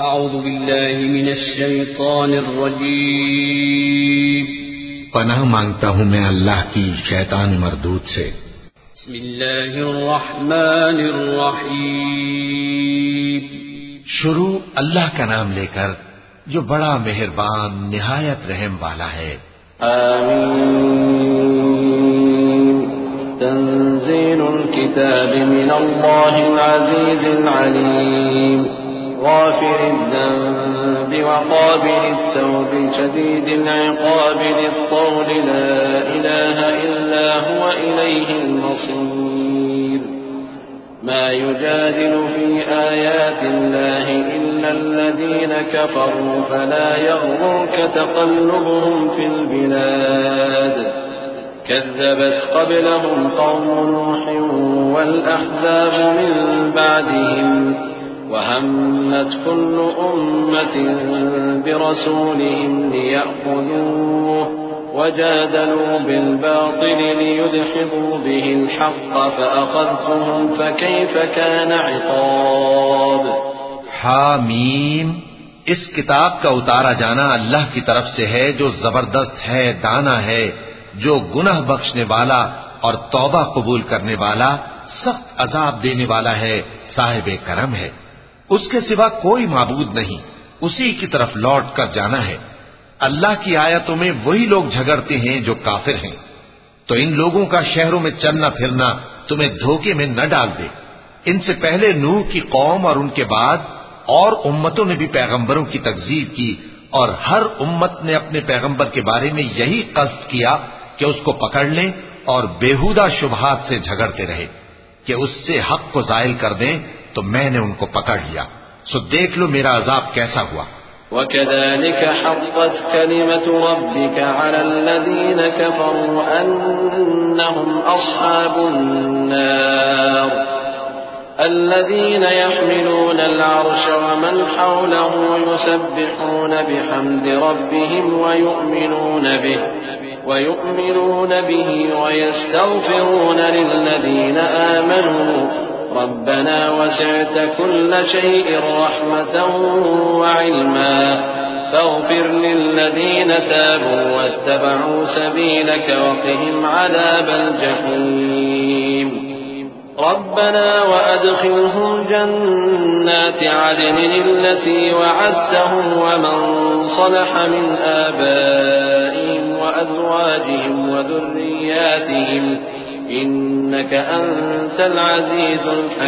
اعوذ باللہ من الشیطان الرجیم پناہ مانگتا ہوں میں اللہ کی شیطان مردود سے۔ بسم اللہ الرحمن الرحیم شروع اللہ کا نام لے کر جو بڑا مہربان نہایت رحم والا ہے۔ آمین تنزیل الكتاب من اللہ العزیز العلیم غافر الذنب وقابل التوب شديد العقاب ذي الطول لا إله إلا هو إليه المصير ما يجادل في آيات الله إلا الذين كفروا فلا يغرك تقلبهم في البلاد كذبت قبلهم قوم نوح والأحزاب من بعدهم وهمت كل أمة برسولهم ليأخذوه وجادلوا بالباطل ليدحضوا به الحق فأخذتهم فكيف كان عقاب۔ حامیم، اس کتاب کا اتارا جانا اللہ کی طرف سے ہے جو زبردست ہے، دانا ہے، جو گناہ بخشنے والا اور توبہ قبول کرنے والا، سخت عذاب دینے والا ہے، صاحب کرم ہے۔ اس کے سوا کوئی معبود نہیں، اسی کی طرف لوٹ کر جانا ہے۔ اللہ کی آیتوں میں وہی لوگ جھگڑتے ہیں جو کافر ہیں، تو ان لوگوں کا شہروں میں چلنا پھرنا تمہیں دھوکے میں نہ ڈال دے۔ ان سے پہلے نوح کی قوم اور ان کے بعد اور امتوں نے بھی پیغمبروں کی تکذیب کی، اور ہر امت نے اپنے پیغمبر کے بارے میں یہی قصد کیا کہ اس کو پکڑ لیں اور بیہودہ شبہات سے جھگڑتے رہے کہ اس سے حق کو زائل کر دیں، تو میں نے ان کو پکڑ لیا، سو دیکھ لو میرا عذاب کیسا ہوا۔ وَكَذَلِكَ حَقَّتْ كَلِمَةُ رَبِّكَ عَلَى الَّذِينَ كَفَرُوا أَنَّهُمْ أَصْحَابُ النَّارِ الَّذِينَ يَحْمِلُونَ الْعَرْشَ وَمَنْ حَوْلَهُ يُسَبِّحُونَ بِحَمْدِ رَبِّهِمْ وَيُؤْمِنُونَ بِهِ وَيَسْتَغْفِرُونَ لِلَّذِينَ آمَنُوا ربنا وسعت كل شيء رحمة وعلما فاغفر للذين تابوا واتبعوا سبيلك وقهم عذاب الجحيم ربنا وأدخلهم جنات عدن التي وعدتهم ومن صلح من آبائهم وأزواجهم وذرياتهم إنك أنت العزيز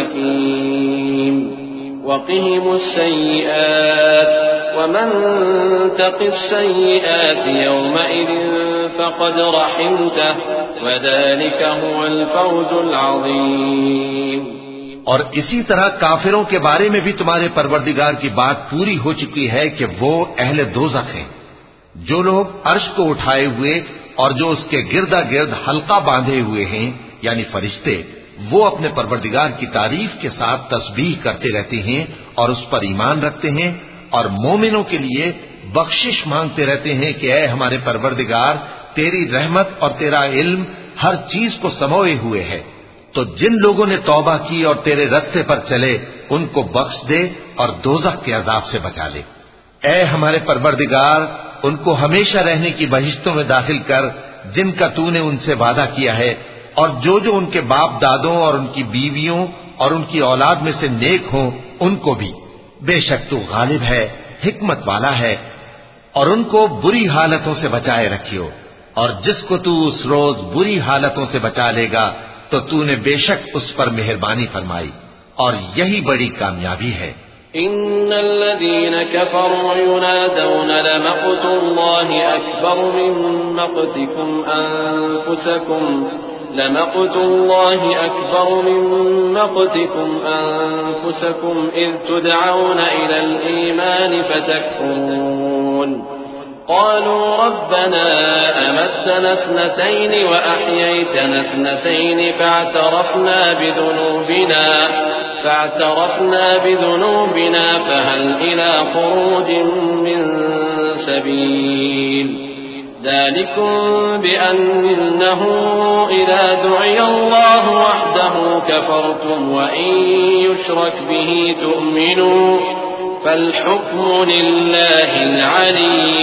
الحكيم وقهم السيئات ومن تق السيئات يومئذ فقد رحمته وذلك هو الفوز العظيم۔ اور اسی طرح کافروں کے بارے میں بھی تمہارے پروردگار کی بات پوری ہو چکی ہے کہ وہ اہل دوزخ ہیں۔ جو لوگ عرش کو اٹھائے ہوئے اور جو اس کے گردا گرد حلقہ باندھے ہوئے ہیں یعنی فرشتے، وہ اپنے پروردگار کی تعریف کے ساتھ تسبیح کرتے رہتے ہیں اور اس پر ایمان رکھتے ہیں، اور مومنوں کے لیے بخشش مانگتے رہتے ہیں کہ اے ہمارے پروردگار، تیری رحمت اور تیرا علم ہر چیز کو سموئے ہوئے ہے، تو جن لوگوں نے توبہ کی اور تیرے رستے پر چلے ان کو بخش دے اور دوزخ کے عذاب سے بچا لے۔ اے ہمارے پروردگار، ان کو ہمیشہ رہنے کی بہشتوں میں داخل کر جن کا تو نے ان سے وعدہ کیا ہے، اور جو ان کے باپ دادوں اور ان کی بیویوں اور ان کی اولاد میں سے نیک ہوں ان کو بھی، بے شک تو غالب ہے، حکمت والا ہے۔ اور ان کو بری حالتوں سے بچائے رکھیو، اور جس کو تو اس روز بری حالتوں سے بچا لے گا تو تو نے بے شک اس پر مہربانی فرمائی، اور یہی بڑی کامیابی ہے۔ إن الذين كفروا ينادون لمقت الله أكبر من مقتكم أنفسكم إذ تدعون إلى الإيمان فتكفرون قالوا ربنا أمتنا اثنتين وأحييتنا اثنتين فاعترفنا بذنوبنا فهل إلى خروج من سبيل ذلكم بأنه إذا دعي الله وحده كفرتم وإن يشرك به تؤمنوا فالحكم لله العلي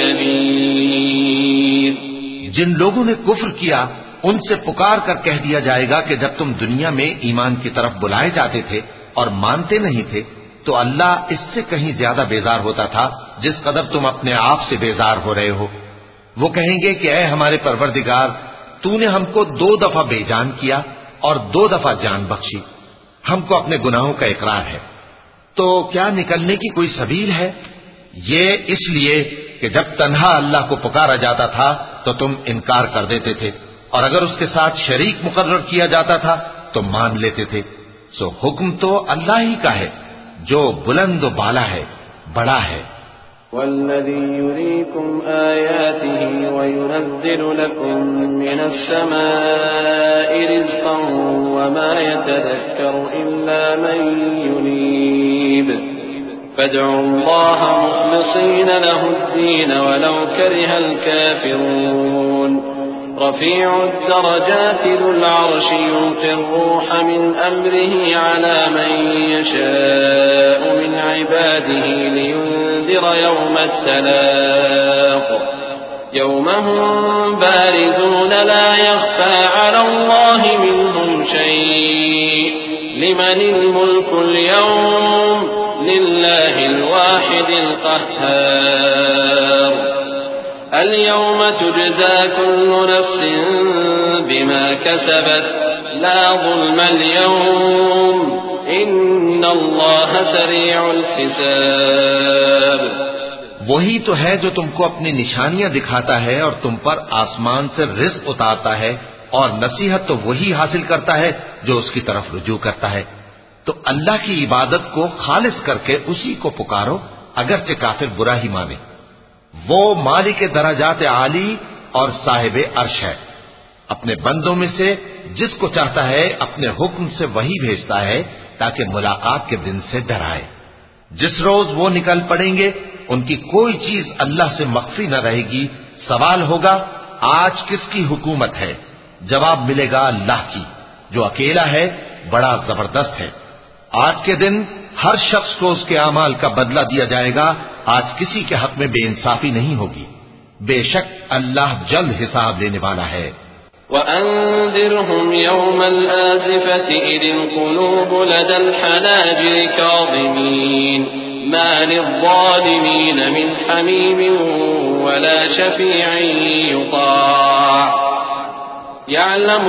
الكبير. جن لوگوں نے کفر کیا ان سے پکار کر کہہ دیا جائے گا کہ جب تم دنیا میں ایمان کی طرف بلائے جاتے تھے اور مانتے نہیں تھے تو اللہ اس سے کہیں زیادہ بیزار ہوتا تھا جس قدر تم اپنے آپ سے بیزار ہو رہے ہو. وہ کہیں گے کہ اے ہمارے پروردگار، تو نے ہم کو 2 دفعہ بے جان کیا اور 2 دفعہ جان بخشی، ہم کو اپنے گناہوں کا اقرار ہے، تو کیا نکلنے کی کوئی سبیل ہے؟ یہ اس لیے کہ جب تنہا اللہ کو پکارا جاتا تھا تو تم انکار کر دیتے تھے، اور اگر اس کے ساتھ شریک مقرر کیا جاتا تھا تو مان لیتے تھے. سو حکم تو اللہ ہی کا ہے جو بلند و بالا ہے، بڑا ہے. والذي يريكم آياته وينزل لكم من السماء رزقا وما يتذكر إلا من ينيب فادعوا الله مخلصين له الدين ولو كره الكافرون. رفيع الدرجات ذو العرش يلقي الروح من أمره على من يشاء من عباده لينذر يوم التلاق يوم هم بارزون لا يخفى على الله منهم شيء لمن الملك اليوم لله الواحد القهار. اليوم تجزى كل نفس بما كسبت لا ظلم اليوم إن الله سريع الحساب. وہی تو ہے جو تم کو اپنی نشانیاں دکھاتا ہے اور تم پر آسمان سے رزق اتارتا ہے، اور نصیحت تو وہی حاصل کرتا ہے جو اس کی طرف رجوع کرتا ہے. تو اللہ کی عبادت کو خالص کر کے اسی کو پکارو اگرچہ کافر برا ہی مانے. وہ مالک درجات عالی اور صاحب عرش ہے. اپنے بندوں میں سے جس کو چاہتا ہے اپنے حکم سے وہی بھیجتا ہے تاکہ ملاقات کے دن سے ڈرائے. جس روز وہ نکل پڑیں گے ان کی کوئی چیز اللہ سے مخفی نہ رہے گی. سوال ہوگا آج کس کی حکومت ہے؟ جواب ملے گا اللہ کی جو اکیلا ہے، بڑا زبردست ہے. آج کے دن ہر شخص کو اس کے اعمال کا بدلہ دیا جائے گا. آج کسی کے حق میں بے انصافی نہیں ہوگی. بے شک اللہ جلد حساب لینے والا ہے. وَأَنذِرْهُمْ يَوْمَ الْآزِفَةِ إِذِ الْقُلُوبُ لَدَى الْحَنَاجِرِ كَاظِمِينَ مَا لِلظَّالِمِينَ مِنْ حَمِيمٍ وَلَا شَفِيعٍ يُطَاعُ يَعْلَمُ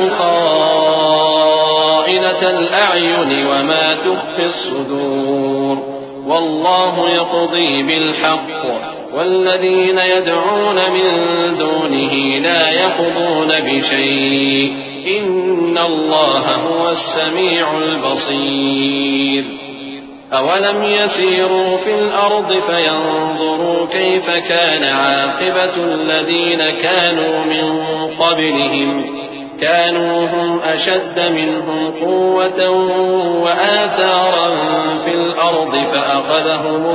خَائِنَةَ الْأَعْيُنِ وَمَا تُخْفِي الصُّدُورُ وَاللَّهُ يَقْضِي بِالْحَقِّ والذين يدعون من دونه لا يقضون بشيء إن الله هو السميع البصير. أولم يسيروا في الأرض فينظروا كيف كان عاقبة الذين كانوا من قبلهم كانوا هم أشد منهم قوة وآثارا في الأرض فأخذهم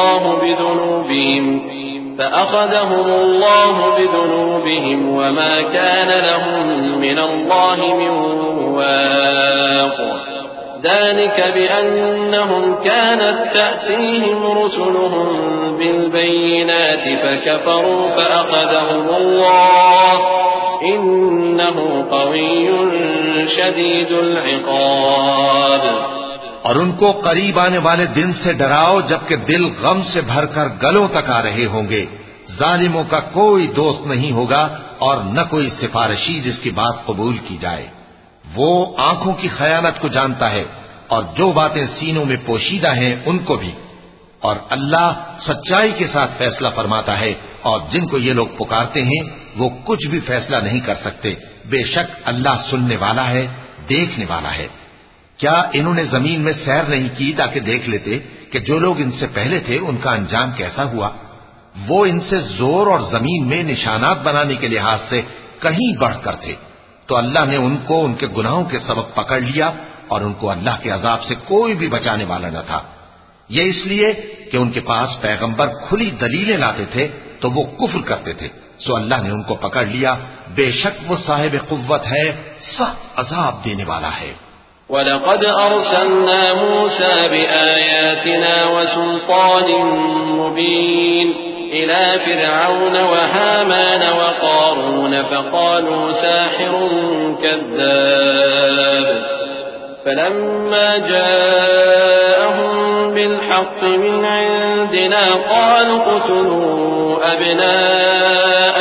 الله بذنوبهم وما كان لهم من الله من واق. ذلك بأنهم كانت تأتيهم رسلهم بالبينات فكفروا فأخذهم الله إنه قوي شديد العقاب. اور ان کو قریب آنے والے دن سے ڈراؤ جبکہ دل غم سے بھر کر گلوں تک آ رہے ہوں گے. ظالموں کا کوئی دوست نہیں ہوگا اور نہ کوئی سفارشی جس کی بات قبول کی جائے. وہ آنکھوں کی خیانت کو جانتا ہے اور جو باتیں سینوں میں پوشیدہ ہیں ان کو بھی. اور اللہ سچائی کے ساتھ فیصلہ فرماتا ہے اور جن کو یہ لوگ پکارتے ہیں وہ کچھ بھی فیصلہ نہیں کر سکتے. بے شک اللہ سننے والا ہے، دیکھنے والا ہے. کیا انہوں نے زمین میں سیر نہیں کی تاکہ دیکھ لیتے کہ جو لوگ ان سے پہلے تھے ان کا انجام کیسا ہوا؟ وہ ان سے زور اور زمین میں نشانات بنانے کے لحاظ سے کہیں بڑھ کر تھے. تو اللہ نے ان کو ان کے گناہوں کے سبب پکڑ لیا اور ان کو اللہ کے عذاب سے کوئی بھی بچانے والا نہ تھا. یہ اس لیے کہ ان کے پاس پیغمبر کھلی دلیلیں لاتے تھے تو وہ کفر کرتے تھے. سو اللہ نے ان کو پکڑ لیا. بے شک وہ صاحب قوت ہے، سخت عذاب دینے والا ہے. وَلَقَدْ أَرْسَلْنَا مُوسَى بِآيَاتِنَا وَسُلْطَانٍ مُبِينٍ إِلَى فِرْعَوْنَ وَهَامَانَ وَقَارُونَ فَقَالُوا سَاحِرٌ كَذَّابٌ فَلَمَّا جَاءَهُم بِالْحَقِّ مِنْ عِندِنَا قَالُوا اقْتُلُوا أَبْنَاءَ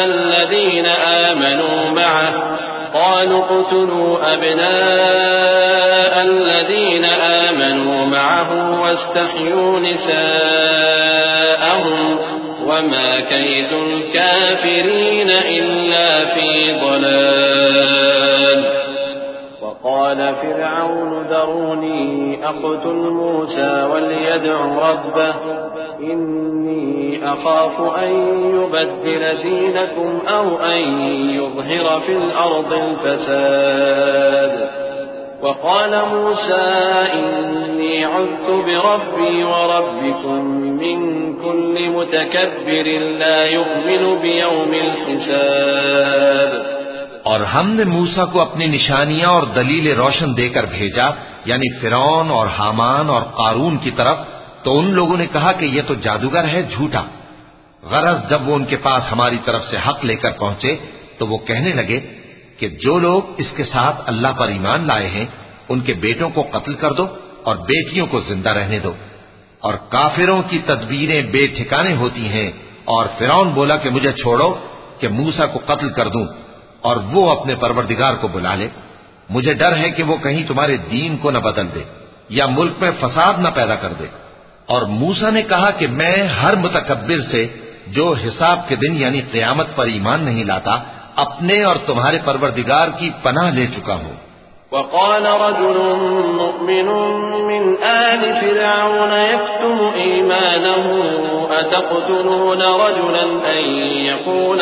الَّذِينَ آمَنُوا مَعَهُ وَاسْتَحْيُوا نِسَاءَهُمْ وَمَا كَيْدُ الْكَافِرِينَ إِلَّا فِي ضَلَالٍ وقال فرعون ذروني أقتل موسى وليدع ربه إني أخاف أن يبدل دينكم أو أن يظهر في الأرض الفساد وقال موسى إني عذت بربي وربكم من كل متكبر لا يؤمن بيوم الحساب. اور ہم نے موسیٰ کو اپنی نشانیاں اور دلیل روشن دے کر بھیجا، یعنی فرعون اور حامان اور قارون کی طرف، تو ان لوگوں نے کہا کہ یہ تو جادوگر ہے، جھوٹا. غرض جب وہ ان کے پاس ہماری طرف سے حق لے کر پہنچے تو وہ کہنے لگے کہ جو لوگ اس کے ساتھ اللہ پر ایمان لائے ہیں ان کے بیٹوں کو قتل کر دو اور بیٹیوں کو زندہ رہنے دو. اور کافروں کی تدبیریں بے ٹھکانے ہوتی ہیں. اور فرعون بولا کہ مجھے چھوڑو کہ موسیٰ کو قتل کر دوں اور وہ اپنے پروردگار کو بلا لے. مجھے ڈر ہے کہ وہ کہیں تمہارے دین کو نہ بدل دے یا ملک میں فساد نہ پیدا کر دے. اور موسیٰ نے کہا کہ میں ہر متکبر سے جو حساب کے دن یعنی قیامت پر ایمان نہیں لاتا اپنے اور تمہارے پروردگار کی پناہ لے چکا ہوں. وقال رجل مؤمن من آل فرعون يكتم إيمانه أتقتلون رجلا أن يقول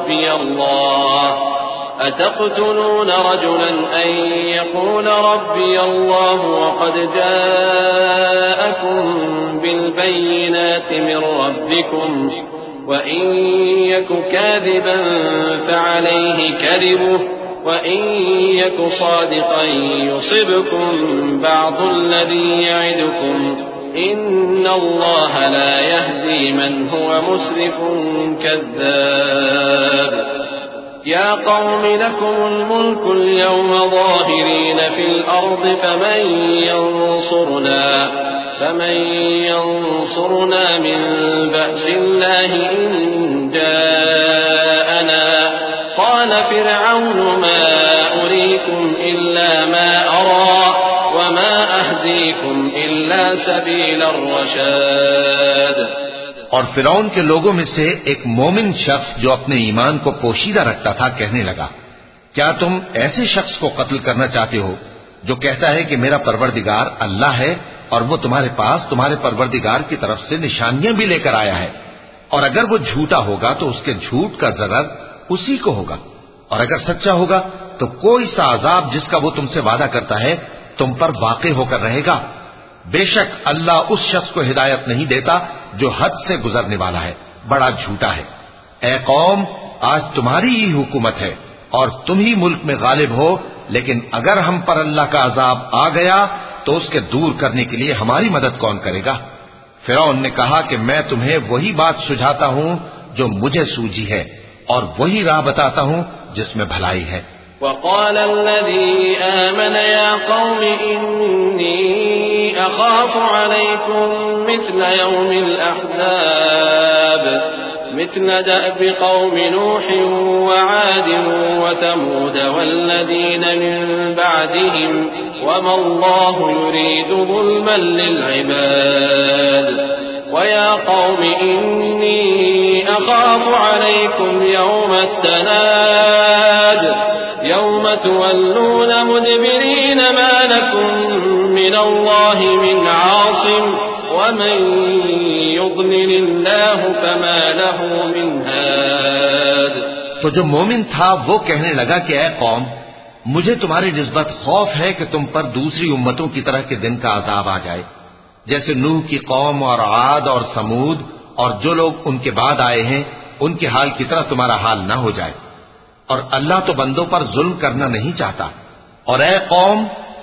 ربي الله وقد جاءكم بالبينات من ربكم وإن يك كاذبا فعليه كذبه وإن يك صادقا يصبكم بعض الذي يعدكم إن الله لا يهدي من هو مسرف كذاب. يا قوم لكم الملك اليوم ظاهرين في الأرض فمن ينصرنا من بأس الله إن جاءنا. قال فرعون ما أريكم إلا ما أرى وما أهديكم إلا سبيل الرشاد. اور فرعون کے لوگوں میں سے ایک مومن شخص جو اپنے ایمان کو پوشیدہ رکھتا تھا کہنے لگا کیا تم ایسے شخص کو قتل کرنا چاہتے ہو جو کہتا ہے کہ میرا پروردگار اللہ ہے اور وہ تمہارے پاس تمہارے پروردگار کی طرف سے نشانیاں بھی لے کر آیا ہے، اور اگر وہ جھوٹا ہوگا تو اس کے جھوٹ کا ضرر اسی کو ہوگا، اور اگر سچا ہوگا تو کوئی سا عذاب جس کا وہ تم سے وعدہ کرتا ہے تم پر واقع ہو کر رہے گا. بے شک اللہ اس شخص کو ہدایت نہیں دیتا جو حد سے گزرنے والا ہے، بڑا جھوٹا ہے. اے قوم آج تمہاری ہی حکومت ہے اور تم ہی ملک میں غالب ہو، لیکن اگر ہم پر اللہ کا عذاب آ گیا تو اس کے دور کرنے کے لیے ہماری مدد کون کرے گا؟ فرعون نے کہا کہ میں تمہیں وہی بات سجھاتا ہوں جو مجھے سوجھی ہے اور وہی راہ بتاتا ہوں جس میں بھلائی ہے. وقال الذي آمن يا قوم إني أخاف عليكم مثل يوم الأحزاب مثل دأب قوم نوح وعاد وثمود والذين من بعدهم وما الله يريد ظلما للعباد. ويا قوم إني أخاف عليكم يوم التناد يوم تولون مدبرين ما لكم من الله من عاصم ومن يضلل الله فما له من هاد. تو جو مومن تھا وہ کہنے لگا کہ اے قوم مجھے تمہاری نسبت خوف ہے کہ تم پر دوسری امتوں کی طرح کے دن کا عذاب آ جائے، جیسے نوح کی قوم اور عاد اور سمود اور جو لوگ ان کے بعد آئے ہیں ان کے حال کی طرح تمہارا حال نہ ہو جائے. اور اللہ تو بندوں پر ظلم کرنا نہیں چاہتا. اور اے قوم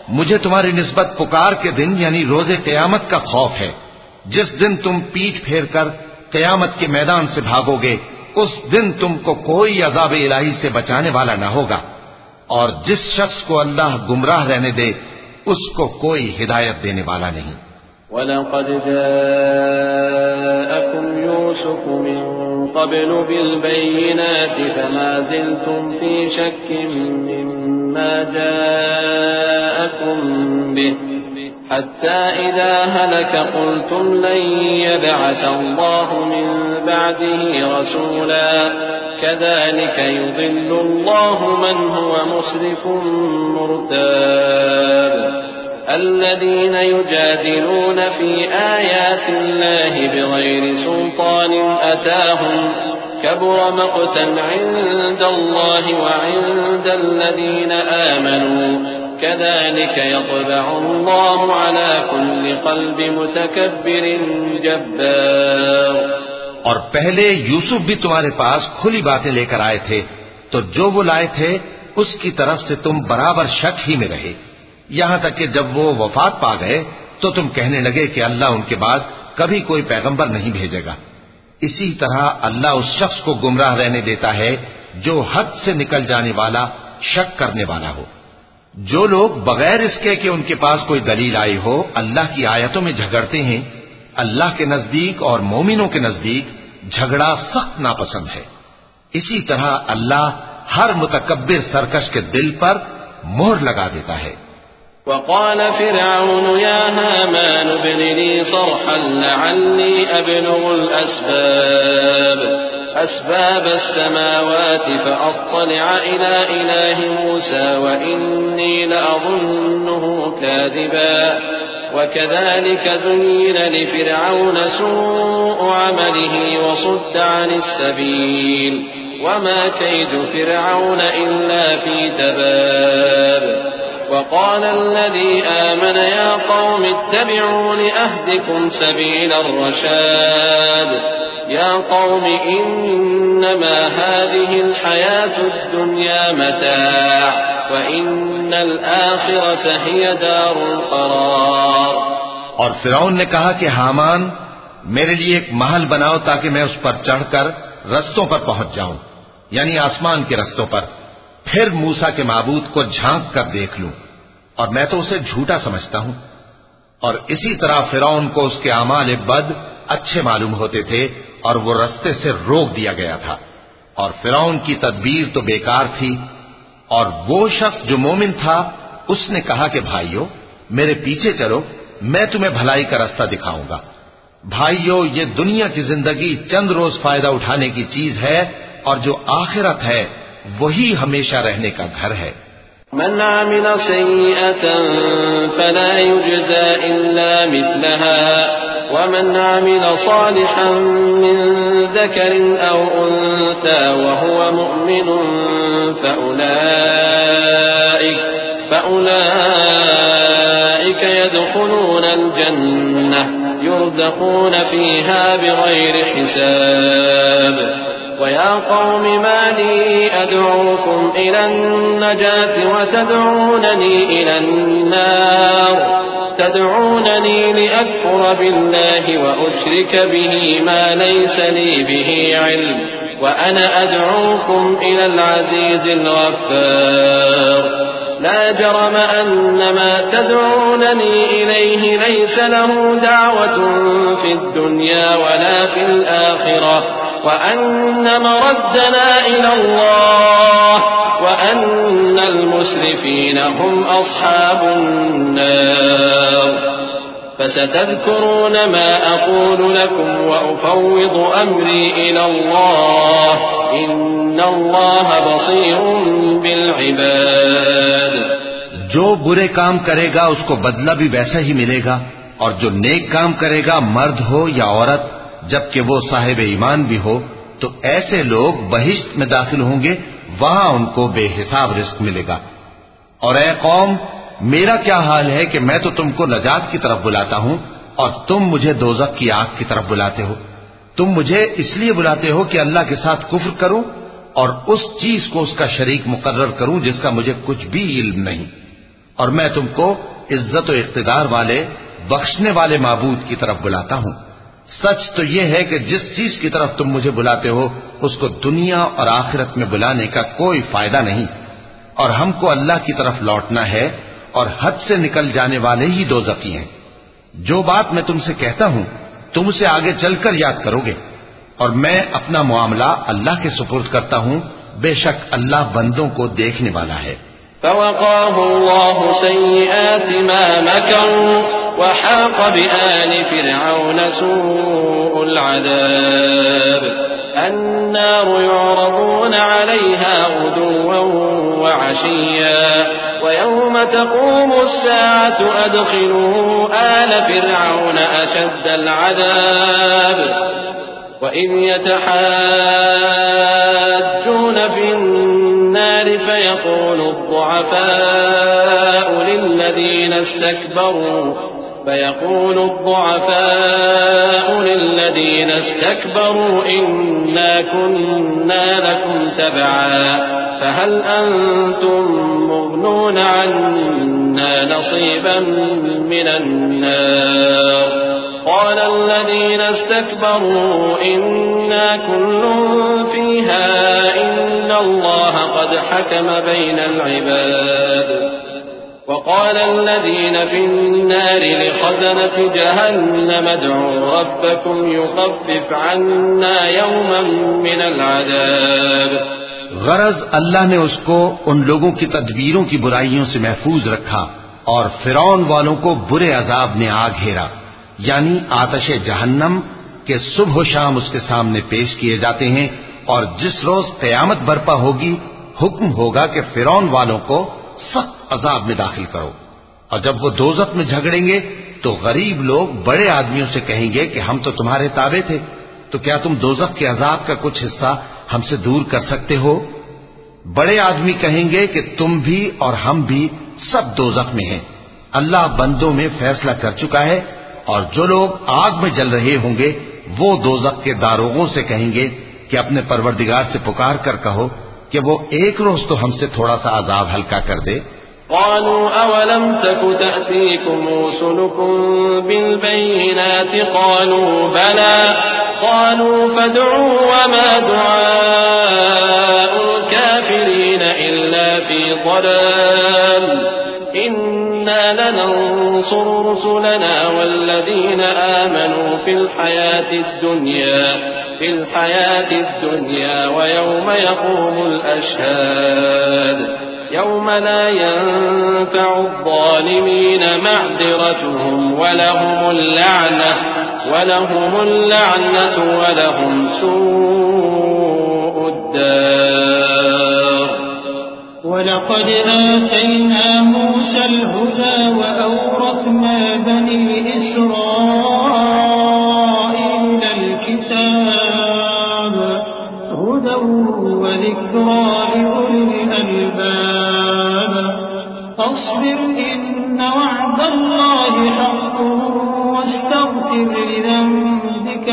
مجھے تمہاری نسبت پکار کے دن یعنی روز قیامت کا خوف ہے، جس دن تم پیٹ پھیر کر قیامت کے میدان سے بھاگو گے، اس دن تم کو کوئی عذاب الہی سے بچانے والا نہ ہوگا، اور جس شخص کو اللہ گمراہ رہنے دے اس کو کوئی ہدایت دینے والا نہیں۔ وَلَقَدْ جَاءَكُمْ يُوسُفُ مِنْ قَبْلُ بِالْبَيِّنَاتِ فَمَا زِلْتُمْ فِي شَكٍّ مِّمَّا جَاءَكُمْ بِهِ حَتَّى إِذَا هَلَكَ قُلْتُمْ لَنْ يَبْعَثَ اللَّهُ مِنْ بَعْدِهِ رَسُولًا كَذَلِكَ يُضِلُّ اللَّهُ مَنْ هُوَ مُسْرِفٌ مُرْتَابٌ الذين يجادلون في آيات الله بغير سلطان أتاهم كبر مقتا عند الله وعند الذين آمنوا كذلك يطبع الله على كل قلب متكبر جبار۔ اور پہلے یوسف بھی تمہارے پاس کھلی باتیں لے کر آئے تھے، تو جو وہ لائے تھے اس کی طرف سے تم برابر شک ہی میں رہے، یہاں تک کہ جب وہ وفات پا گئے تو تم کہنے لگے کہ اللہ ان کے بعد کبھی کوئی پیغمبر نہیں بھیجے گا۔ اسی طرح اللہ اس شخص کو گمراہ رہنے دیتا ہے جو حد سے نکل جانے والا، شک کرنے والا ہو۔ جو لوگ بغیر اس کے کہ ان کے پاس کوئی دلیل آئی ہو اللہ کی آیتوں میں جھگڑتے ہیں، اللہ کے نزدیک اور مومنوں کے نزدیک جھگڑا سخت ناپسند ہے۔ اسی طرح اللہ ہر متکبر سرکش کے دل پر مہر لگا دیتا ہے۔ وقال فرعون يا هامان ابن لي صرحا لعلي أبلغ أسباب السماوات فأطلع إلى إله موسى وإني لأظنه كاذبا وكذلك زين لفرعون سوء عمله وصد عن السبيل وما كيد فرعون إلا في تباب وقال الذي آمن يا قوم اتبعون أهدكم سبيل الرشاد يا قوم إنما هذه الحياة الدنيا متاع وإن الآخرة هي دار القرار۔ اور فرعون نے کہا کہ حامان میرے لیے ایک محل بناؤ تاکہ میں اس پر چڑھ کر رستوں پر پہنچ جاؤں، یعنی آسمان کے رستوں پر، پھر موسیٰ کے معبود کو جھانک کر دیکھ لوں، اور میں تو اسے جھوٹا سمجھتا ہوں۔ اور اسی طرح فرعون کو اس کے اعمال بد اچھے معلوم ہوتے تھے اور وہ رستے سے روک دیا گیا تھا، اور فرعون کی تدبیر تو بیکار تھی۔ اور وہ شخص جو مومن تھا اس نے کہا کہ بھائیو میرے پیچھے چلو، میں تمہیں بھلائی کا رستہ دکھاؤں گا۔ بھائیو یہ دنیا کی زندگی چند روز فائدہ اٹھانے کی چیز ہے، اور جو آخرت ہے وہی ہمیشہ رہنے کا گھر ہے۔ من عمل سيئة فلا يجزى إلا مثلها ومن عمل صالحا من ذكر أو أنثى وهو مؤمن فأولئك يدخلون الجنة يرزقون فيها بغير حساب۔ ويا قوم ما لي أدعوكم إلى النجاة وتدعونني إلى النار تدعونني لأكفر بالله وأشرك به ما ليس لي به علم وأنا أدعوكم إلى العزيز الغفار لا جرم أن ما تدعونني إليه ليس له دعوة في الدنيا ولا في الآخرة وأن مردنا إلى الله وأن المسرفين هم أصحاب النار۔ فستذكرون ما أقول لكم وأفوض أمري إلى الله إن الله بصير بالعباد۔ جو برے کام کرے گا اس کو بدلہ بھی ویسا ہی ملے گا، اور جو نیک کام کرے گا مرد ہو یا عورت جبکہ وہ صاحب ایمان بھی ہو تو ایسے لوگ بہشت میں داخل ہوں گے، وہاں ان کو بے حساب رزق ملے گا۔ اور اے قوم میرا کیا حال ہے کہ میں تو تم کو نجات کی طرف بلاتا ہوں اور تم مجھے دوزخ کی آگ کی طرف بلاتے ہو۔ تم مجھے اس لیے بلاتے ہو کہ اللہ کے ساتھ کفر کروں اور اس چیز کو اس کا شریک مقرر کروں جس کا مجھے کچھ بھی علم نہیں، اور میں تم کو عزت و اقتدار والے بخشنے والے معبود کی طرف بلاتا ہوں۔ سچ تو یہ ہے کہ جس چیز کی طرف تم مجھے بلاتے ہو اس کو دنیا اور آخرت میں بلانے کا کوئی فائدہ نہیں، اور ہم کو اللہ کی طرف لوٹنا ہے، اور حد سے نکل جانے والے ہی دوزخی ہیں۔ جو بات میں تم سے کہتا ہوں تم اسے آگے چل کر یاد کرو گے، اور میں اپنا معاملہ اللہ کے سپرد کرتا ہوں، بے شک اللہ بندوں کو دیکھنے والا ہے۔ فوقاه الله سيئات ما مكروا وحاق بآل فرعون سوء العذاب النار يعرضون عليها غدوا وعشيا ويوم تقوم الساعة أدخلوا آل فرعون أشد العذاب وإذ يتحاجون في النار فيقول الضعفاء للذين استكبروا إنا كنا لكم تبعا فهل أنتم مغنون عنا نصيبا من النار قال الذين استكبروا إنا كل فيها إن الله قد حكم بين العباد وقال الذين في النار لخزنة جهنم ادعوا ربكم يخفف عنا يوما من العذاب۔ غرض اللہ نے اس کو ان لوگوں کی تدبیروں کی برائیوں سے محفوظ رکھا اور فرعون والوں کو برے عذاب نے آ گھیرا، یعنی آتش جہنم کے صبح و شام اس کے سامنے پیش کیے جاتے ہیں، اور جس روز قیامت برپا ہوگی حکم ہوگا کہ فرعون والوں کو سخت عذاب میں داخل کرو۔ اور جب وہ دوزخ میں جھگڑیں گے تو غریب لوگ بڑے آدمیوں سے کہیں گے کہ ہم تو تمہارے تابع تھے، تو کیا تم دوزخ کے عذاب کا کچھ حصہ ہم سے دور کر سکتے ہو؟ بڑے آدمی کہیں گے کہ تم بھی اور ہم بھی سب دوزخ میں ہیں، اللہ بندوں میں فیصلہ کر چکا ہے، اور جو لوگ آگ میں جل رہے ہوں گے وہ دوزخ کے داروغوں سے کہیں گے کہ اپنے پروردگار سے پکار کر کہو کہ وہ ایک روز تو ہم سے تھوڑا سا عذاب ہلکا کر دے۔ قالوا أولم تك تأتيكم رسلكم بالبينات قالوا بلى قالوا فادعوا وما دعاء الكافرين إلا في ضلال إنا لننصر رسلنا والذين آمنوا في الحياة الدنيا ويوم يقوم الأشهاد يوم لا ينفع الظالمين معذرتهم ولهم اللعنة ولهم سوء الدار۔ ولقد آتينا موسى الهدى وأورثنا بني إسرائيل الكتاب هدى وذكرى لأولي الألباب فاصبر إن وعد الله حق واستغفر لذنبك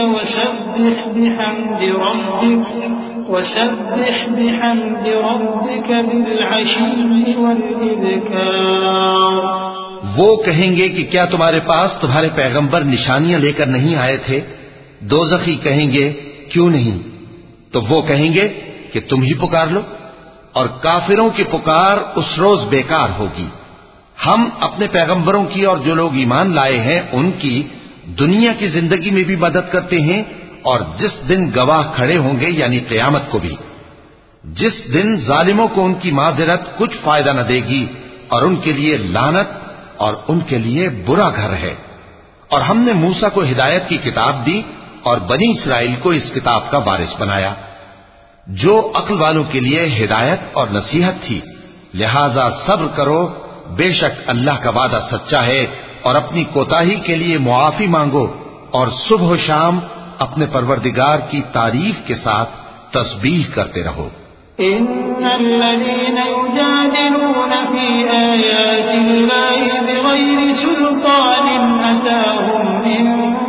وسبح بحمد ربك بالعشي والإبكار۔ وہ کہیں گے کہ کیا تمہارے پاس تمہارے پیغمبر نشانیاں لے کر نہیں آئے تھے؟ دوزخی کہیں گے کیوں نہیں؟ تو وہ کہیں گے کہ تم ہی پکار لو، اور کافروں کی پکار اس روز بیکار ہوگی۔ ہم اپنے پیغمبروں کی اور جو لوگ ایمان لائے ہیں ان کی دنیا کی زندگی میں بھی مدد کرتے ہیں، اور جس دن گواہ کھڑے ہوں گے یعنی قیامت کو بھی، جس دن ظالموں کو ان کی معذرت کچھ فائدہ نہ دے گی، اور ان کے لیے لعنت اور ان کے لیے برا گھر ہے۔ اور ہم نے موسیٰ کو ہدایت کی کتاب دی اور بنی اسرائیل کو اس کتاب کا وارث بنایا، جو عقل والوں کے لیے ہدایت اور نصیحت تھی۔ لہذا صبر کرو، بے شک اللہ کا وعدہ سچا ہے، اور اپنی کوتاہی کے لیے معافی مانگو، اور صبح و شام اپنے پروردگار کی تعریف کے ساتھ تسبیح کرتے رہو۔ إن الذين يجادلون في آيات الله بغير سلطان أتاهم إن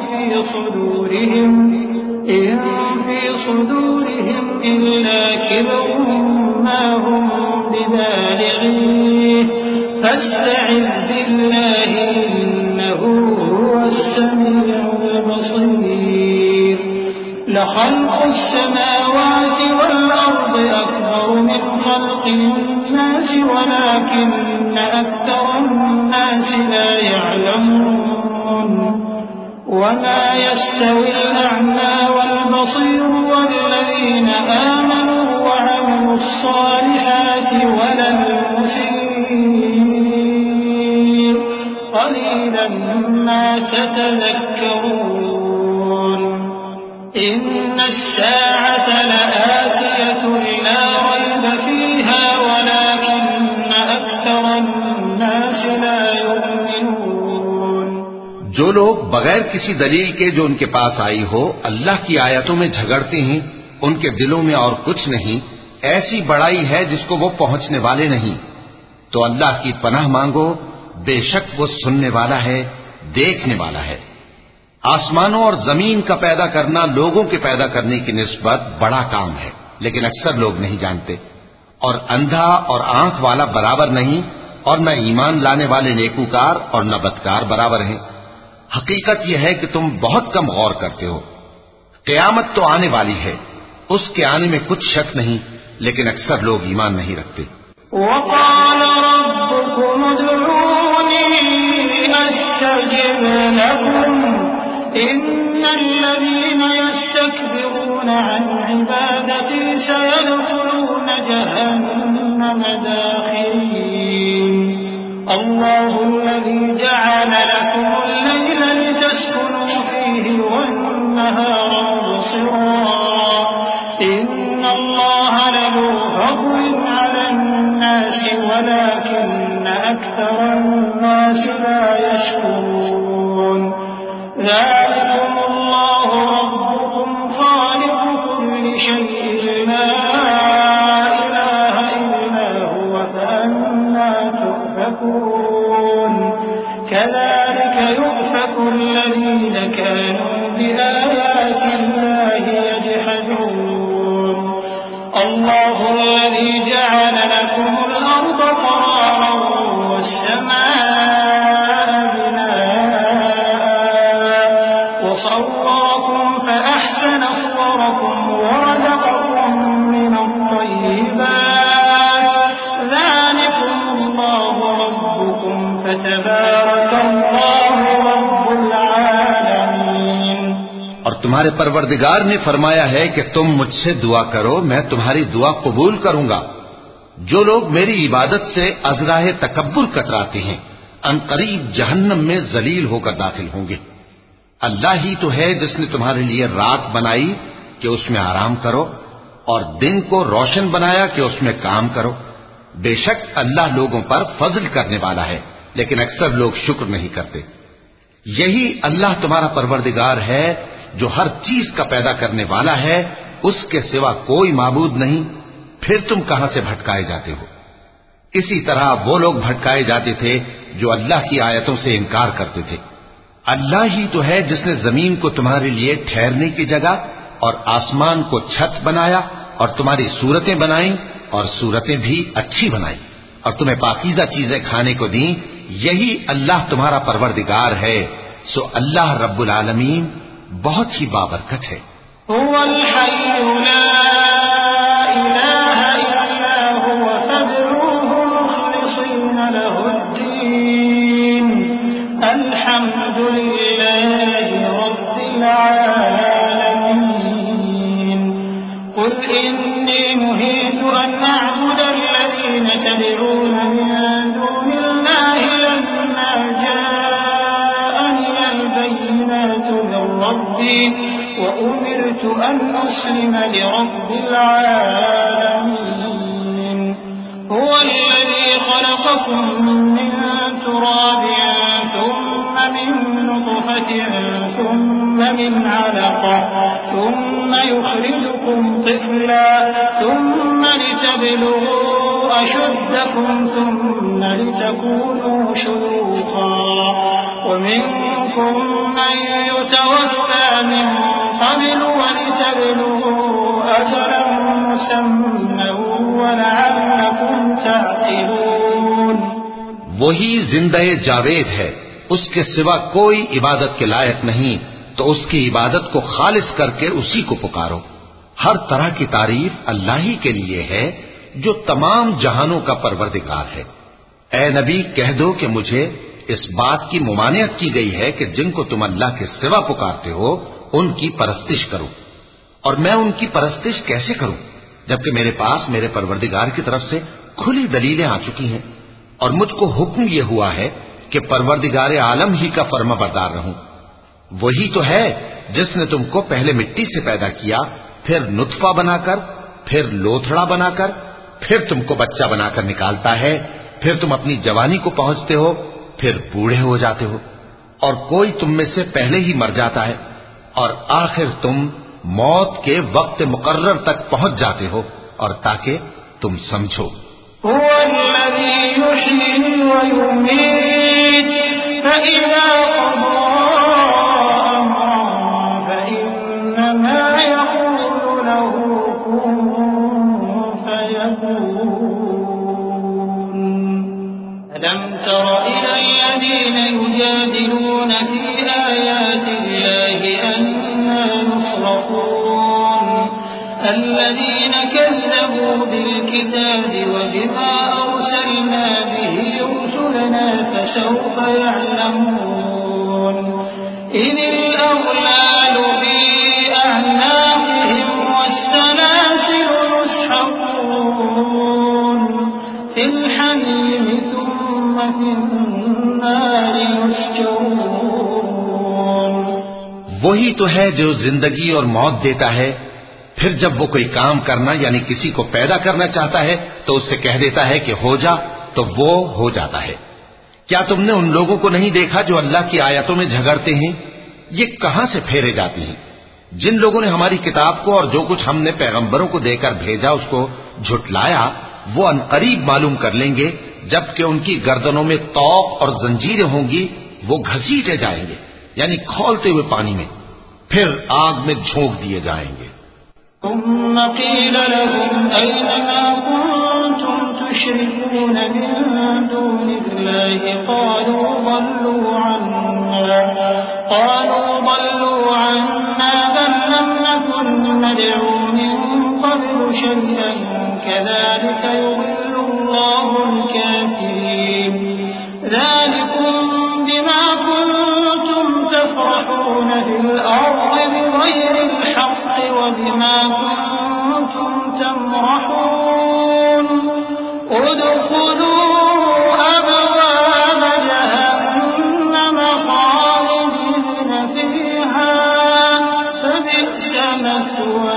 في صدورهم إلا كبر ما هم ببالغيه فاستعذ بالله إنه هو السميع البصير لخلق السماوات والأرض أكبر من خلق الناس ولكن أكثر الناس لا يعلمون وما يستوي الأعمى والبصير والذين آمنوا وعملوا الصالحات ولا المسيء قليلا ما تتذكرون إن الساعة لآتية لا ريب فيها ولكن أكثر الناس لا يؤمنون جو لوگ بغیر کسی دلیل کے جو ان کے پاس آئی ہو اللہ کی آیتوں میں جھگڑتے ہیں ان کے دلوں میں اور کچھ نہیں ایسی بڑائی ہے جس کو وہ پہنچنے والے نہیں تو اللہ کی پناہ مانگو بے شک وہ سننے والا ہے دیکھنے والا ہے آسمانوں اور زمین کا پیدا کرنا لوگوں کے پیدا کرنے کی نسبت بڑا کام ہے لیکن اکثر لوگ نہیں جانتے اور اندھا اور آنکھ والا برابر نہیں اور نہ ایمان لانے والے نیکوکار اور نہ بدکار برابر ہیں حقیقت یہ ہے کہ تم بہت کم غور کرتے ہو قیامت تو آنے والی ہے اس کے آنے میں کچھ شک نہیں لیکن اکثر لوگ ایمان نہیں رکھتے وقال ربكم ادعوني أستجب لكم إن الذين يستكبرون عن عبادتي سيدخلون جهنم داخرين الله الذي جعل لكم الليل لتسكنوا فيه والنهار مبصرا إن الله لذو فضل على الناس ولكن أكثر الناس لا يشكرون ذلكم الله ربكم خالق كل شيء لا إله إلا هو فأنا تؤفكون كذلك يؤفك الذين كانوا بآيات الله يجحدون الله الذي جعل لكم الأرض قرارا والسماء بناء وصوركم فأحسن صوركم ورزقكم من الطيبات ذلكم الله ربكم فتبارك الله رب العالمين اور تمہارے پروردگار نے فرمایا ہے کہ تم مجھ سے دعا کرو میں تمہاری دعا قبول کروں گا جو لوگ میری عبادت سے ازراہ تکبر کتراتے ہیں عنقریب جہنم میں ذلیل ہو کر داخل ہوں گے اللہ ہی تو ہے جس نے تمہارے لیے رات بنائی کہ اس میں آرام کرو اور دن کو روشن بنایا کہ اس میں کام کرو بے شک اللہ لوگوں پر فضل کرنے والا ہے لیکن اکثر لوگ شکر نہیں کرتے یہی اللہ تمہارا پروردگار ہے جو ہر چیز کا پیدا کرنے والا ہے اس کے سوا کوئی معبود نہیں پھر تم کہاں سے بھٹکائے جاتے ہو اسی طرح وہ لوگ بھٹکائے جاتے تھے جو اللہ کی آیتوں سے انکار کرتے تھے اللہ ہی تو ہے جس نے زمین کو تمہارے لیے ٹھہرنے کی جگہ اور آسمان کو چھت بنایا اور تمہاری صورتیں بنائیں اور صورتیں بھی اچھی بنائیں اور تمہیں پاکیزہ چیزیں کھانے کو دیں یہی اللہ تمہارا پروردگار ہے سو اللہ رب العالمین بہت ہی بابرکت ہے هو الحي لا إله إلا هو فادعوه مخلصين له الدين الحمد لله رب العالمين قل إني نهيت أن أعبد الذين تدعون من دون الله لما جاءني البينات من ربي وأمرت أن أسلم لرب العالمين هو الذي خلقكم من تراب ثم من نطفة ثم من علقة ثم يخرجكم طفلا ثم لتبلغوا أشدكم ثم لتكونوا شيوخا ومنكم من يتوفى من قبل ولتبلغوا أجلا مسمى ولعلكم تعقلون وہی زندہ جاوید ہے، اس کے سوا کوئی عبادت کے لائق نہیں، تو اس کی عبادت کو خالص کر کے اسی کو پکارو۔ ہر طرح کی تعریف اللہ ہی کے لیے ہے جو تمام جہانوں کا پروردگار ہے۔ اے نبی کہہ دو کہ مجھے اس بات کی ممانعت کی گئی ہے کہ جن کو تم اللہ کے سوا پکارتے ہو ان کی پرستش کرو، اور میں ان کی پرستش کیسے کروں جبکہ میرے پاس میرے پروردگار کی طرف سے کھلی دلیلیں آ چکی ہیں، اور مجھ کو حکم یہ ہوا ہے کہ پروردگار عالم ہی کا فرما بردار رہوں۔ وہی تو ہے جس نے تم کو پہلے مٹی سے پیدا کیا، پھر نطفہ بنا کر، پھر لوتھڑا بنا کر، پھر تم کو بچہ بنا کر نکالتا ہے، پھر تم اپنی جوانی کو پہنچتے ہو، پھر بوڑھے ہو جاتے ہو، اور کوئی تم میں سے پہلے ہی مر جاتا ہے، اور آخر تم موت کے وقت مقرر تک پہنچ جاتے ہو، اور تاکہ تم سمجھو۔ هو الذي يحيي ويميت فإذا قضى أمرا فإنما يقول له كن فيكون ألم تر إلى الذين يجادلون في آيات الله أنى يصرفون الذين كذبوا بالكتاب وبما أرسلنا به رسلنا فسوف يعلمون إن الأغلال في أعناقهم والسلاسل يسحبون في الحميم ثم في النار يسجرون۔ وہی تو ہے جو زندگی اور موت دیتا ہے، پھر جب وہ کوئی کام کرنا یعنی کسی کو پیدا کرنا چاہتا ہے تو اس سے کہہ دیتا ہے کہ ہو جا، تو وہ ہو جاتا ہے۔ کیا تم نے ان لوگوں کو نہیں دیکھا جو اللہ کی آیتوں میں جھگڑتے ہیں؟ یہ کہاں سے پھیرے جاتی ہیں؟ جن لوگوں نے ہماری کتاب کو اور جو کچھ ہم نے پیغمبروں کو دے کر بھیجا اس کو جھٹلایا، وہ عنقریب معلوم کر لیں گے جبکہ ان کی گردنوں میں طوق اور زنجیریں ہوں گی، وہ گھسیٹے جائیں گے یعنی کھولتے ہوئے پانی میں، پھر آگ میں جھونک دیے جائیں گے۔ ثم قيل لهم أين ما كنتم تشركون من دون الله قالوا ضلوا عنا بل لم نكن ندعو من قبل شيئا كذلك يضل الله الكافرين ذلكم بما كنتم تفرحون في الأرض بغير الحق وبما كنتم تمرحون ادخلوا أبواب جهنم خالدين فيها فبئس مثوى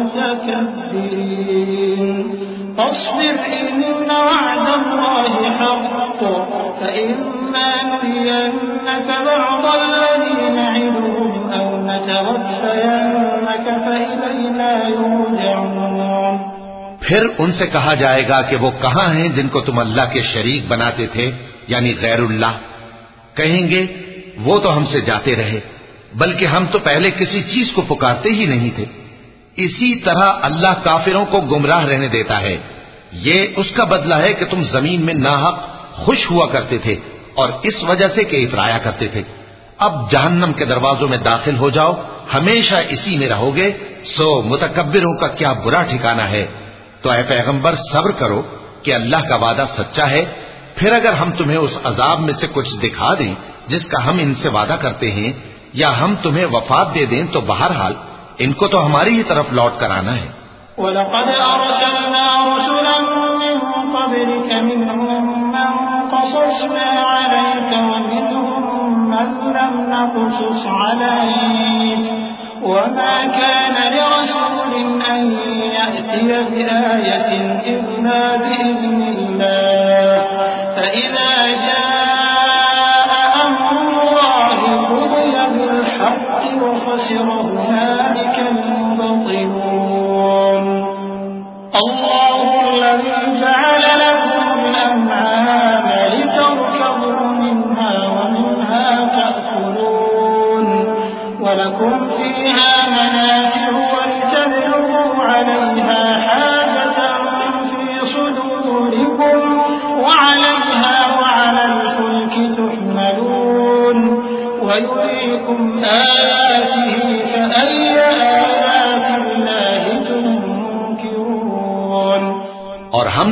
المتكبرين فاصبر إن وعد الله حق فإما نرينك بعض الذي نعدهم أو نتوفينك فإلينا يرجعون۔ پھر ان سے کہا جائے گا کہ وہ کہاں ہیں جن کو تم اللہ کے شریک بناتے تھے یعنی غیر اللہ؟ کہیں گے وہ تو ہم سے جاتے رہے، بلکہ ہم تو پہلے کسی چیز کو پکارتے ہی نہیں تھے۔ اسی طرح اللہ کافروں کو گمراہ رہنے دیتا ہے، یہ اس کا بدلہ ہے کہ تم زمین میں ناحق خوش ہوا کرتے تھے اور اس وجہ سے کہ اترایا کرتے تھے۔ اب جہنم کے دروازوں میں داخل ہو جاؤ، ہمیشہ اسی میں رہو گے، سو متکبروں کا کیا برا ٹھکانہ ہے۔ تو اے پیغمبر صبر کرو کہ اللہ کا وعدہ سچا ہے، پھر اگر ہم تمہیں اس عذاب میں سے کچھ دکھا دیں جس کا ہم ان سے وعدہ کرتے ہیں، یا ہم تمہیں وفات دے دیں، تو بہرحال ان کو تو ہماری ہی طرف لوٹ کر آنا ہے۔ وَلَقَدْ أَرْسَلْنَا رُسُلًا مِّن قَبْلِكَ مِنْهُم مَّن قَصَصْنَا عَلَيْكَ وَمِنْهُم مَّن لَّمْ نَقْصُصْ عَلَيْكَ وَمَا كَانَ لِرَسُولٍ أَن يَأْتِيَ بِآيَةٍ إِلَّا بِإِذْنِ اللَّهِ فَإِذَا جَاءَ أَمْرُ اللَّهِ قُضِيَ بِالْحَقِّ وَخَسِرَ هُنَالِكَ الْمُبْطِلُونَ الله الذي جعل لكم الأنعام لتركبوا منها ومنها تأكلون ولكم فيها منافع ولتبلغوا عليها حاجة في صدوركم وعليها وعلى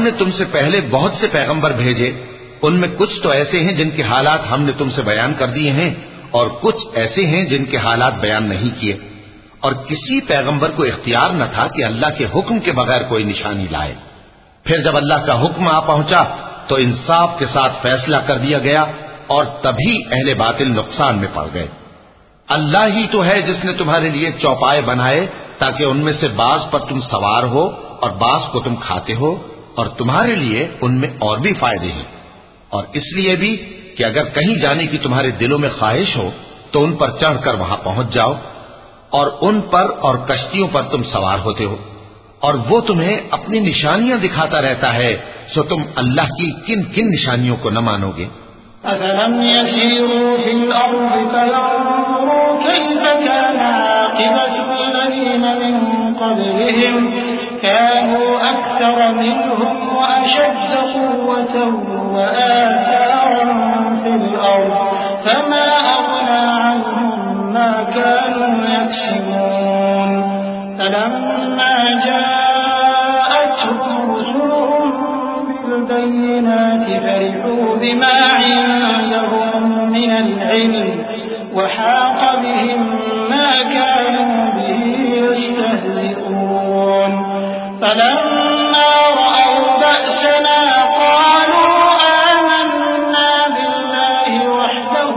نے تم سے پہلے بہت سے پیغمبر بھیجے، ان میں کچھ تو ایسے ہیں جن کے حالات ہم نے تم سے بیان کر دیے ہیں، اور کچھ ایسے ہیں جن کے حالات بیان نہیں کیے، اور کسی پیغمبر کو اختیار نہ تھا کہ اللہ کے حکم کے بغیر کوئی نشانی لائے۔ پھر جب اللہ کا حکم آ پہنچا تو انصاف کے ساتھ فیصلہ کر دیا گیا، اور تبھی اہل باطل نقصان میں پڑ گئے۔ اللہ ہی تو ہے جس نے تمہارے لیے چوپائے بنائے تاکہ ان میں سے بعض پر تم سوار ہو اور بعض کو تم کھاتے ہو، اور تمہارے لیے ان میں اور بھی فائدے ہیں، اور اس لیے بھی کہ اگر کہیں جانے کی تمہارے دلوں میں خواہش ہو تو ان پر چڑھ کر وہاں پہنچ جاؤ، اور ان پر اور کشتیوں پر تم سوار ہوتے ہو، اور وہ تمہیں اپنی نشانیاں دکھاتا رہتا ہے، سو تم اللہ کی کن کن نشانیوں کو نہ مانو گے؟ أَفَلَمْ يَسِيرُوا فِي الْأَرْضِ فَيَنظُرُوا كَيْفَ كَانَ عَاقِبَةُ الَّذِينَ مِن قَبْلِهِمْ كَانُوا أَكْثَرَ مِنْهُمْ وَأَشَدَّ قُوَّةً وَآثَارًا فِي الْأَرْضِ فَمَا أَغْنَى عَنْهُمْ مَا كَانُوا يَكْسِبُونَ فَلَمَّا جَاءَتْهُمْ رُسُلُهُم بِالْبَيِّنَاتِ فَرِحُوا بِمَا عِندَهُم مِّنَ الْعِلْمِ وَحَاقَ بِهِم مَّا كَانُوا بِهِ يَسْتَهْزِئُونَ فَلَمَّا رَأَوْا بَأْسَنَا قَالُوا آمَنَّا بِاللَّهِ وَحْدَهُ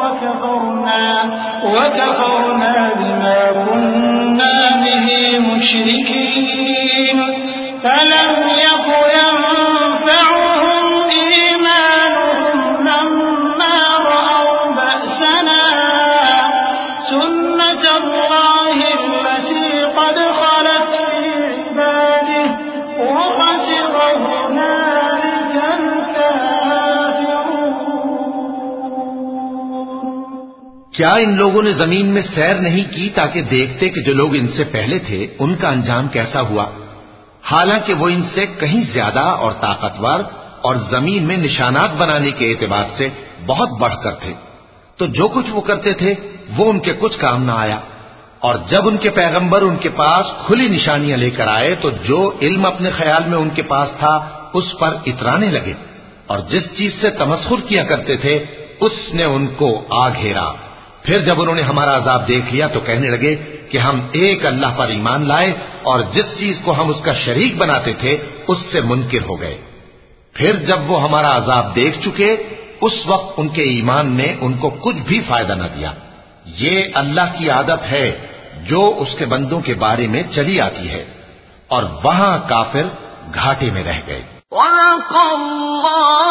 وَكَفَرْنَا بِمَا كُنَّا بِهِ مُشْرِكِينَ فَلَمْ يَكُ يَنفَعُهُمْ إِيمَانُهُمْ لَمَّا رَأَوْا بَأْسَنَا سُنَّتَ اللَّهِ الَّتِي قَدْ خَلَتْ فِي عِبَادِهِ وَخَسِرَ هُنَالِكَ الْكَافِرُونَ۔ کیا ان لوگوں نے زمین میں سیر نہیں کی تاکہ دیکھتے کہ جو لوگ ان سے پہلے تھے ان کا انجام کیسا ہوا، حالانکہ وہ ان سے کہیں زیادہ اور طاقتور اور زمین میں نشانات بنانے کے اعتبار سے بہت بڑھ کر تھے، تو جو کچھ وہ کرتے تھے وہ ان کے کچھ کام نہ آیا، اور جب ان کے پیغمبر ان کے پاس کھلی نشانیاں لے کر آئے تو جو علم اپنے خیال میں ان کے پاس تھا اس پر اترانے لگے، اور جس چیز سے تمسخر کیا کرتے تھے اس نے ان کو آ گھیرا۔ پھر جب انہوں نے ہمارا عذاب دیکھ لیا تو کہنے لگے کہ ہم ایک اللہ پر ایمان لائے اور جس چیز کو ہم اس کا شریک بناتے تھے اس سے منکر ہو گئے۔ پھر جب وہ ہمارا عذاب دیکھ چکے اس وقت ان کے ایمان نے ان کو کچھ بھی فائدہ نہ دیا۔ یہ اللہ کی عادت ہے جو اس کے بندوں کے بارے میں چلی آتی ہے، اور وہاں کافر گھاٹے میں رہ گئے۔ وَلَقَ اللَّهُ